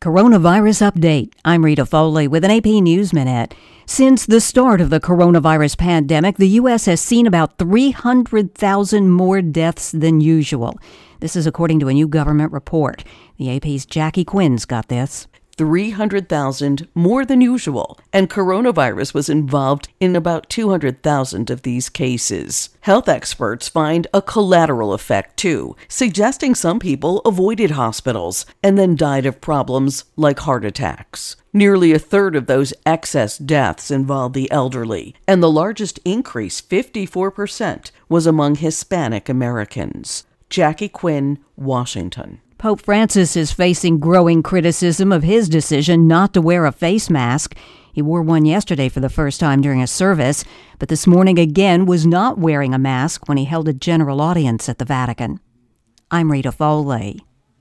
Coronavirus update. I'm Rita Foley with an AP News Minute. Since the start of the coronavirus pandemic, the U.S. has seen about 300,000 more deaths than usual. This is according to a new government report. The AP's Jackie Quinn's got this. 300,000 more than usual, and coronavirus was involved in about 200,000 of these cases. Health experts find a collateral effect, too, suggesting some people avoided hospitals and then died of problems like heart attacks. Nearly a third of those excess deaths involved the elderly, and the largest increase, 54%, was among Hispanic Americans. Jackie Quinn, Washington. Pope Francis is facing growing criticism of his decision not to wear a face mask. He wore one yesterday for the first time during a service, but this morning again was not wearing a mask when he held a general audience at the Vatican. I'm Rita Foley.